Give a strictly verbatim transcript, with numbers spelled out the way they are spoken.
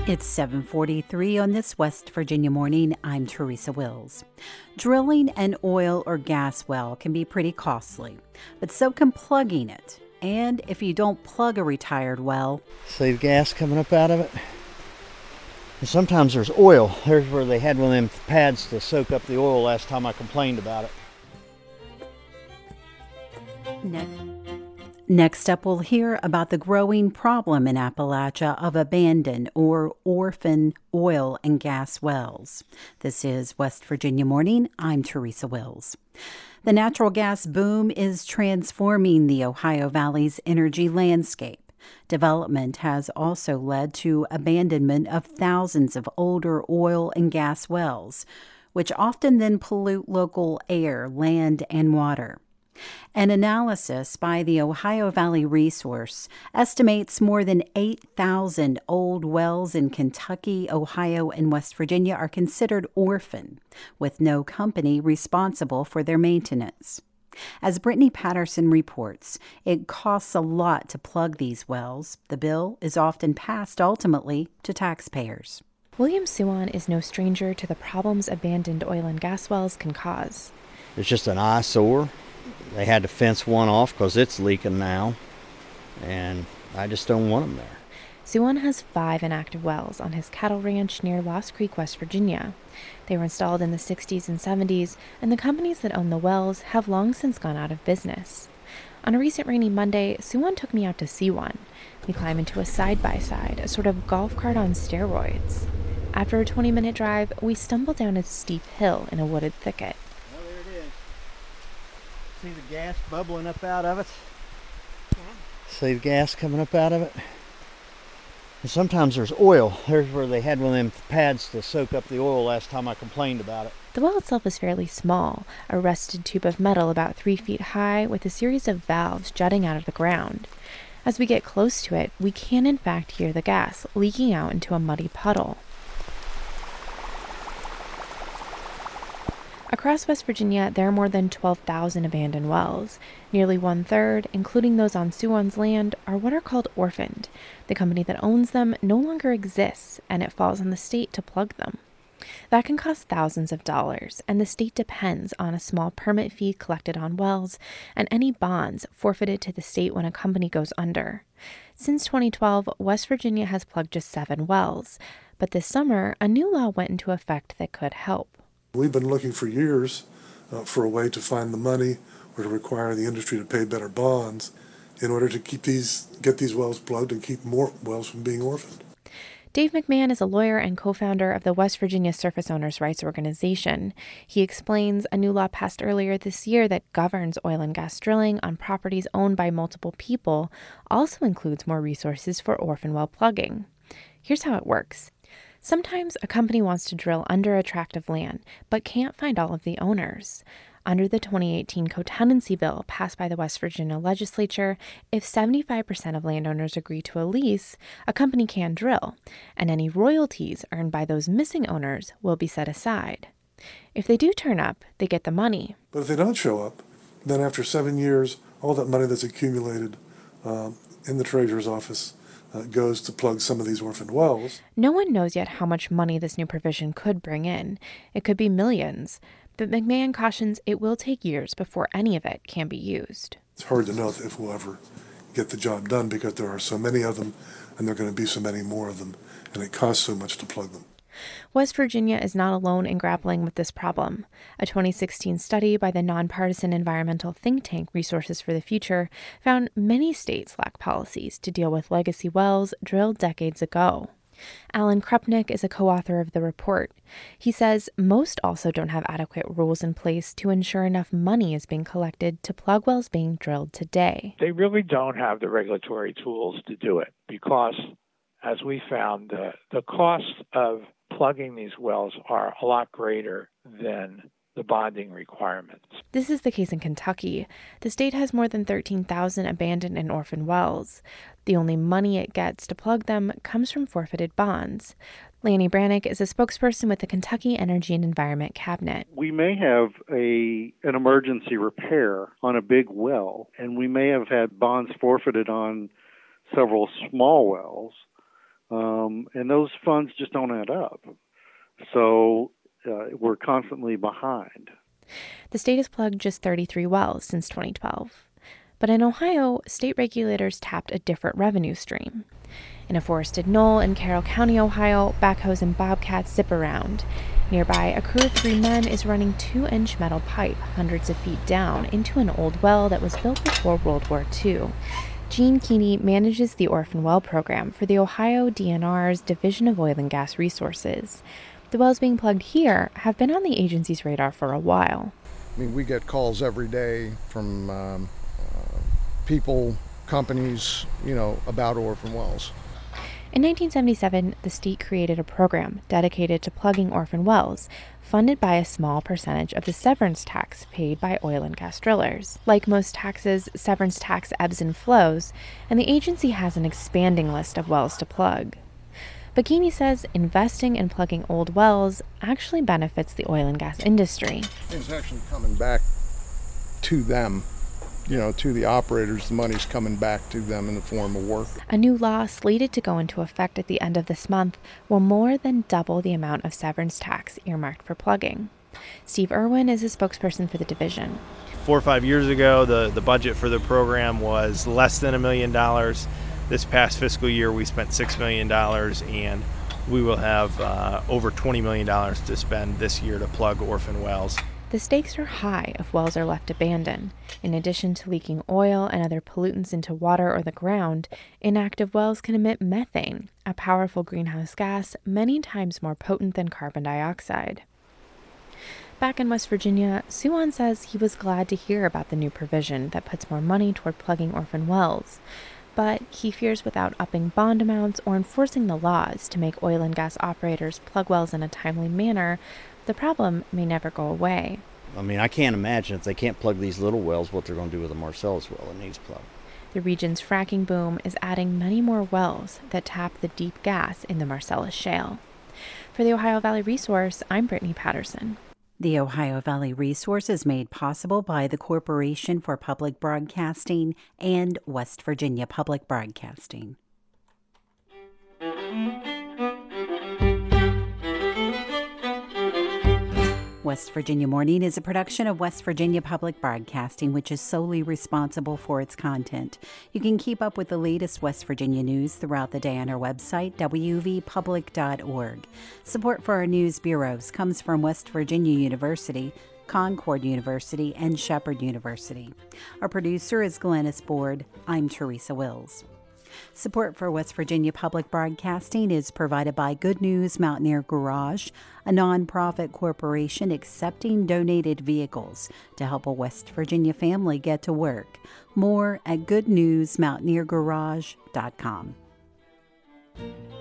It's seven forty-three on this West Virginia morning. I'm Teresa Wills. Drilling an oil or gas well can be pretty costly, but so can plugging it. And if you don't plug a retired well, save gas coming up out of it. And sometimes there's oil. There's where they had one of them pads to soak up the oil last time I complained about it. ne- Next up, we'll hear about the growing problem in Appalachia of abandoned or orphan oil and gas wells. This is West Virginia Morning. I'm Teresa Wills. The natural gas boom is transforming the Ohio Valley's energy landscape. Development has also led to abandonment of thousands of older oil and gas wells, which often then pollute local air, land, and water. An analysis by the Ohio Valley Resource estimates more than eight thousand old wells in Kentucky, Ohio, and West Virginia are considered orphan, with no company responsible for their maintenance. As Brittany Patterson reports, it costs a lot to plug these wells. The bill is often passed ultimately to taxpayers. William Suwan is no stranger to the problems abandoned oil and gas wells can cause. It's just an eyesore. They had to fence one off because it's leaking now, and I just don't want them there. Suwan has five inactive wells on his cattle ranch near Lost Creek, West Virginia. They were installed in the sixties and seventies, and the companies that own the wells have long since gone out of business. On a recent rainy Monday, Suwan took me out to see one. We climb into a side-by-side, a sort of golf cart on steroids. After a twenty-minute drive, we stumble down a steep hill in a wooded thicket. See the gas bubbling up out of it? Yeah. See the gas coming up out of it? And sometimes there's oil. There's where they had one of them pads to soak up the oil last time I complained about it. The well itself is fairly small, a rusted tube of metal about three feet high with a series of valves jutting out of the ground. As we get close to it, we can in fact hear the gas leaking out into a muddy puddle. Across West Virginia, there are more than twelve thousand abandoned wells. Nearly one-third, including those on Suwan's land, are what are called orphaned. The company that owns them no longer exists, and it falls on the state to plug them. That can cost thousands of dollars, and the state depends on a small permit fee collected on wells and any bonds forfeited to the state when a company goes under. Since twenty twelve, West Virginia has plugged just seven wells, but this summer, a new law went into effect that could help. We've been looking for years uh, for a way to find the money or to require the industry to pay better bonds in order to keep these, get these wells plugged and keep more wells from being orphaned. Dave McMahon is a lawyer and co-founder of the West Virginia Surface Owners' Rights Organization. He explains a new law passed earlier this year that governs oil and gas drilling on properties owned by multiple people also includes more resources for orphan well plugging. Here's how it works. Sometimes a company wants to drill under a tract of land, but can't find all of the owners. Under the twenty eighteen co-tenancy bill passed by the West Virginia legislature, if seventy-five percent of landowners agree to a lease, a company can drill, and any royalties earned by those missing owners will be set aside. If they do turn up, they get the money. But if they don't show up, then after seven years, all that money that's accumulated um, in the treasurer's office Uh, goes to plug some of these orphaned wells. No one knows yet how much money this new provision could bring in. It could be millions, but McMahon cautions it will take years before any of it can be used. It's hard to know if we'll ever get the job done because there are so many of them and there are going to be so many more of them, and it costs so much to plug them. West Virginia is not alone in grappling with this problem. A twenty sixteen study by the nonpartisan environmental think tank Resources for the Future found many states lack policies to deal with legacy wells drilled decades ago. Alan Krupnick is a co-author of the report. He says most also don't have adequate rules in place to ensure enough money is being collected to plug wells being drilled today. They really don't have the regulatory tools to do it because, as we found, the, the cost of plugging these wells are a lot greater than the bonding requirements. This is the case in Kentucky. The state has more than thirteen thousand abandoned and orphaned wells. The only money it gets to plug them comes from forfeited bonds. Lanny Brannick is a spokesperson with the Kentucky Energy and Environment Cabinet. We may have a an emergency repair on a big well, and we may have had bonds forfeited on several small wells. Um, and those funds just don't add up. So uh, we're constantly behind. The state has plugged just thirty-three wells since twenty twelve. But in Ohio, state regulators tapped a different revenue stream. In a forested knoll in Carroll County, Ohio, backhoes and bobcats zip around. Nearby, a crew of three men is running two-inch metal pipe hundreds of feet down into an old well that was built before World War Two. Gene Keeney manages the Orphan Well program for the Ohio D N R's Division of Oil and Gas Resources. The wells being plugged here have been on the agency's radar for a while. I mean, we get calls every day from um, uh, people, companies, you know, about orphan wells. In nineteen seventy-seven, the state created a program dedicated to plugging orphan wells, funded by a small percentage of the severance tax paid by oil and gas drillers. Like most taxes, severance tax ebbs and flows, and the agency has an expanding list of wells to plug. But Keeney says investing in plugging old wells actually benefits the oil and gas industry. It's actually coming back to them, you know, to the operators. The money's coming back to them in the form of work. A new law slated to go into effect at the end of this month will more than double the amount of severance tax earmarked for plugging. Steve Irwin is a spokesperson for the division. Four or five years ago, the, the budget for the program was less than a million dollars. This past fiscal year, we spent six million dollars, and we will have uh, over twenty million dollars to spend this year to plug orphan wells. The stakes are high if wells are left abandoned. In addition to leaking oil and other pollutants into water or the ground, inactive wells can emit methane, a powerful greenhouse gas many times more potent than carbon dioxide. Back in West Virginia, Suwan says he was glad to hear about the new provision that puts more money toward plugging orphan wells. But he fears without upping bond amounts or enforcing the laws to make oil and gas operators plug wells in a timely manner, the problem may never go away. I mean, I can't imagine if they can't plug these little wells, what they're going to do with the Marcellus well that needs plugged. The region's fracking boom is adding many more wells that tap the deep gas in the Marcellus Shale. For the Ohio Valley Resource, I'm Brittany Patterson. The Ohio Valley Resource is made possible by the Corporation for Public Broadcasting and West Virginia Public Broadcasting. West Virginia Morning is a production of West Virginia Public Broadcasting, which is solely responsible for its content. You can keep up with the latest West Virginia news throughout the day on our website, w v public dot org. Support for our news bureaus comes from West Virginia University, Concord University, and Shepherd University. Our producer is Glennis Board. I'm Teresa Wills. Support for West Virginia Public Broadcasting is provided by Good News Mountaineer Garage, a nonprofit corporation accepting donated vehicles to help a West Virginia family get to work. More at good news mountaineer garage dot com.